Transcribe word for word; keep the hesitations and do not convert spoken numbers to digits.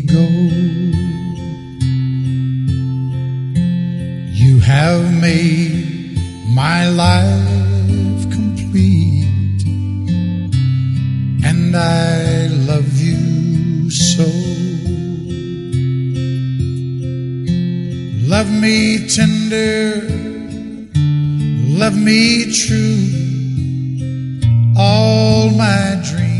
go. You have made my life complete, and I love you so. Love me tender, love me true, all my dreams